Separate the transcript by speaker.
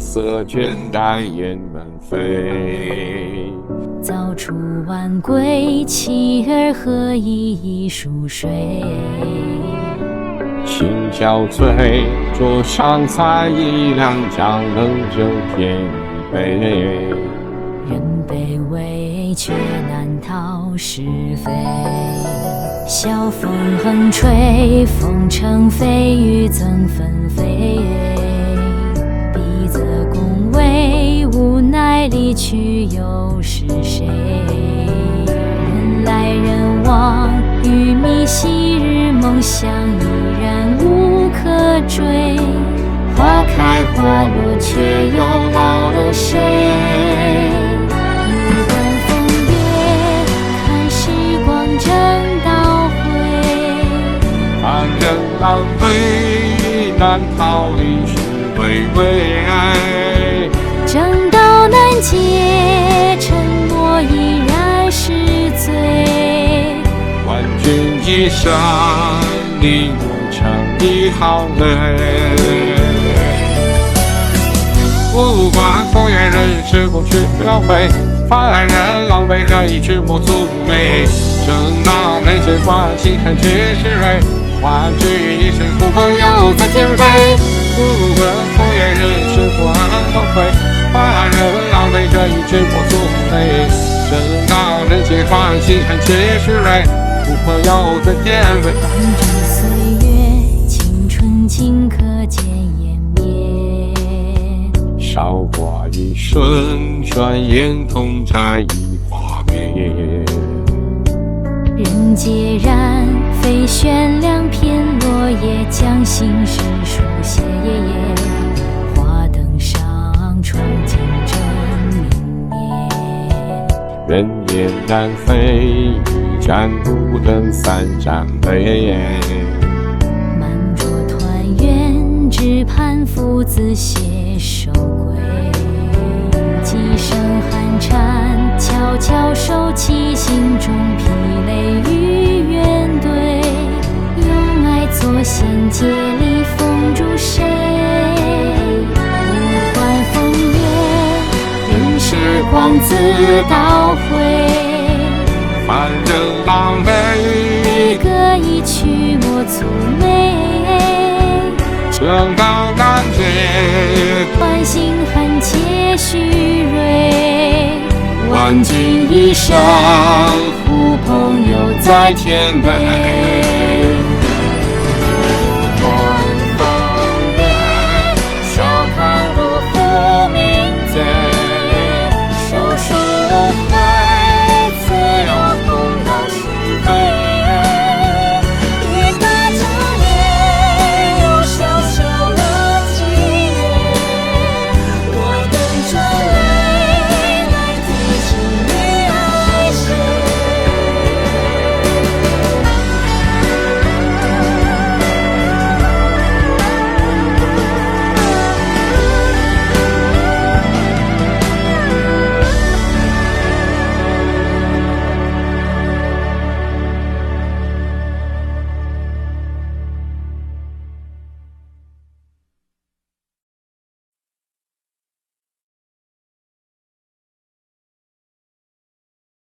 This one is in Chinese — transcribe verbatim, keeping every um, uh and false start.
Speaker 1: 色卷带雁门飞。
Speaker 2: 早出晚归，妻儿何以一梳水？
Speaker 1: 心憔悴，桌上菜一两，将冷酒添一杯。
Speaker 2: 人卑微，却难逃是非。晓风横吹，风成飞，雨增纷飞。笔则恭维，无奈离去又是谁？人来人往，欲觅昔日梦想，依然无可追。花开花落，却又老了谁？无关风月，看时光正倒回。
Speaker 1: 看人浪费，难逃离世回味。
Speaker 2: 正道难解，沉默依然是罪。
Speaker 1: 万军一生，领悟成一行泪。不管风月人世共去了回，凡人浪费这一曲莫足美。正当人间欢喜看却是蕊，欢聚一生不朋友在天飞。不管风月人世共浪费，凡人浪费这一曲莫足美。正当人间欢喜看却是蕊，不朋友在天飞。
Speaker 2: 半生岁月，青春顷刻间湮灭。
Speaker 1: 韶华一瞬，转眼同在一画面。
Speaker 2: 人皆然，飞旋两片落叶，将心事书写。花灯上，憧憬着明年。
Speaker 1: 人言难飞，一盏路灯三盏泪。
Speaker 2: 满桌团圆，只盼父子携手归。几声寒蝉，悄悄收起心中疲累与怨怼。用爱作线，借力封住谁？无关风月，任时光自倒回。
Speaker 1: 凡人浪费，
Speaker 2: 一歌一曲莫蹙眉。
Speaker 1: 正道难解，
Speaker 2: 欢欣恨切虚蕊。
Speaker 1: 万金一生，呼朋友在天北。